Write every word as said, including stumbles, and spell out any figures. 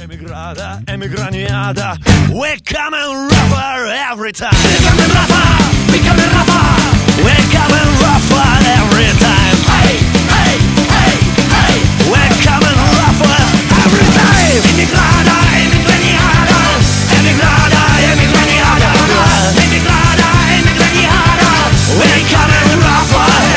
Emigrada, emigraniada, we're coming rougher every time. We're coming rougher, we're coming rougher, we're coming rougher every time. Hey, hey, hey, hey, we're coming rougher every time. Emigrada, emigraniada, emigrada, emigraniada, emigrada, emigraniada, we're coming rougher.